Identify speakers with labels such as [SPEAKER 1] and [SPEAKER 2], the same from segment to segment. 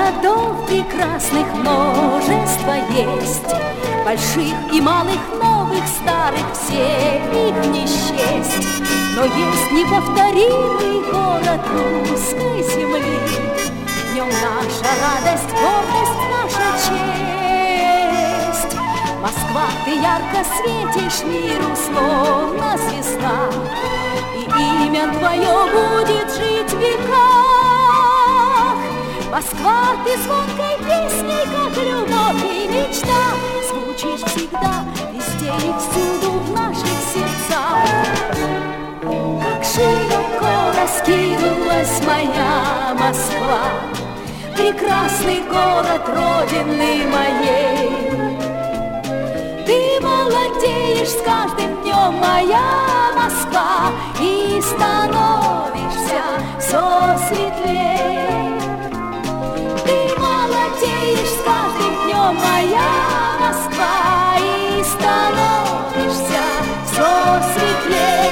[SPEAKER 1] городов прекрасных множество есть, больших и малых, новых, старых, все их не счесть. Но есть неповторимый город русской земли, в нем наша радость, гордость, наша честь. Москва, ты ярко светишь миру, словно звезда, и имя твое будет жить в веках. Москва, ты звонкой песней, как любовь и мечта, звучишь всегда, везде и всюду в наших сердцах. Как широко раскинулась моя Москва, прекрасный город родины моей. Ты молодеешь с каждым днем, моя Москва, и становишься все светлей. Ты молодеешь с каждым днем, моя Москва, и становишься все светлей.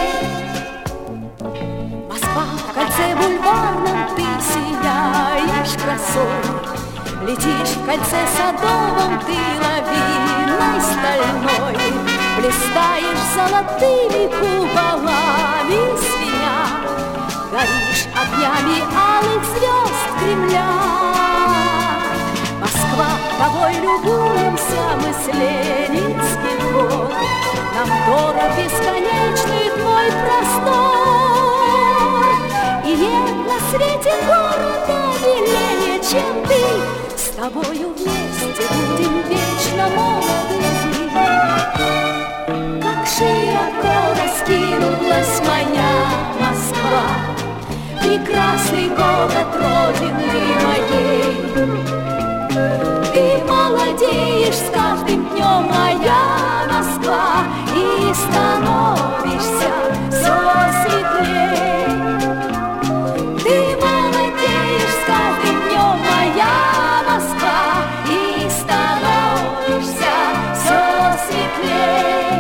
[SPEAKER 1] Москва, в кольце бульварном ты сияешь красой, летишь в кольце садовом ты лавиной стальной, блистаешь золотыми куполами звеня, горишь огнями алых звезд Кремля. Москва, тобой любуемся мы с Ленинских гор, нам дорог бесконечный твой простор, и нет на свете города милее, чем ты. С тобою вместе будем вечно молоды. Как широко раскинулась моя Москва, прекрасный город родины моей. Ты молодеешь с каждым днем, моя Москва, и становишься все светлей. Ты молодеешь с каждым днем, моя Москва, и становишься все светлей.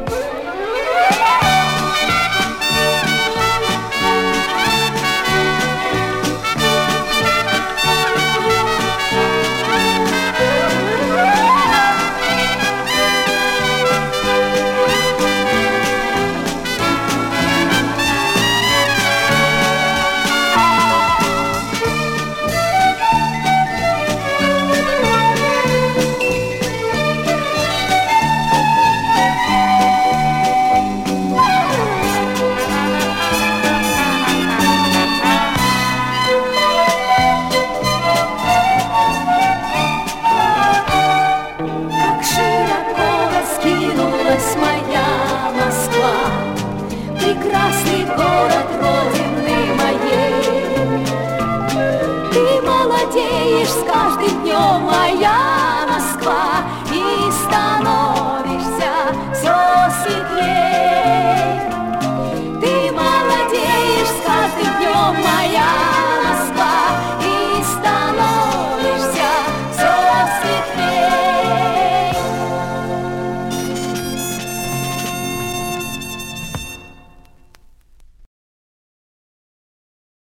[SPEAKER 1] Прекрасный город родины моей. Ты молодеешь с каждым днем, моя